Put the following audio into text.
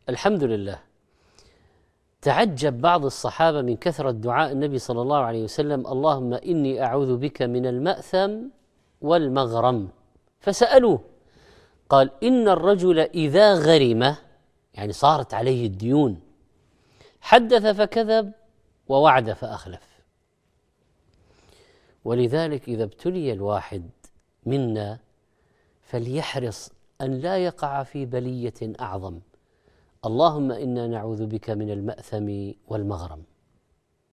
الحمد لله. تعجب بعض الصحابة من كثرة دعاء النبي صلى الله عليه وسلم: اللهم إني أعوذ بك من المأثم والمغرم. فسألوه، قال: إن الرجل إذا غرم، يعني صارت عليه الديون، حدث فكذب ووعد فأخلف. ولذلك إذا ابتلي الواحد منا فليحرص أن لا يقع في بلية أعظم. اللهم إنا نعوذ بك من المأثم والمغرم.